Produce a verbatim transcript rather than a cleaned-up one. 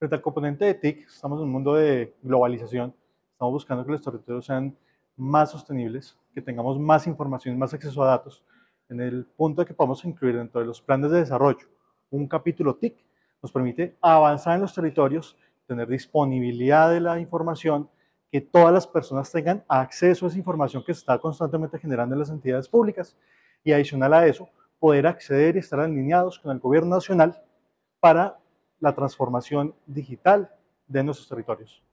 Frente al componente de T I C, estamos en un mundo de globalización, estamos buscando que los territorios sean más sostenibles, que tengamos más información, más acceso a datos, en el punto de que podamos incluir dentro de los planes de desarrollo un capítulo T I C, nos permite avanzar en los territorios, tener disponibilidad de la información, que todas las personas tengan acceso a esa información que se está constantemente generando en las entidades públicas y adicional a eso, poder acceder y estar alineados con el gobierno nacional para la transformación digital de nuestros territorios.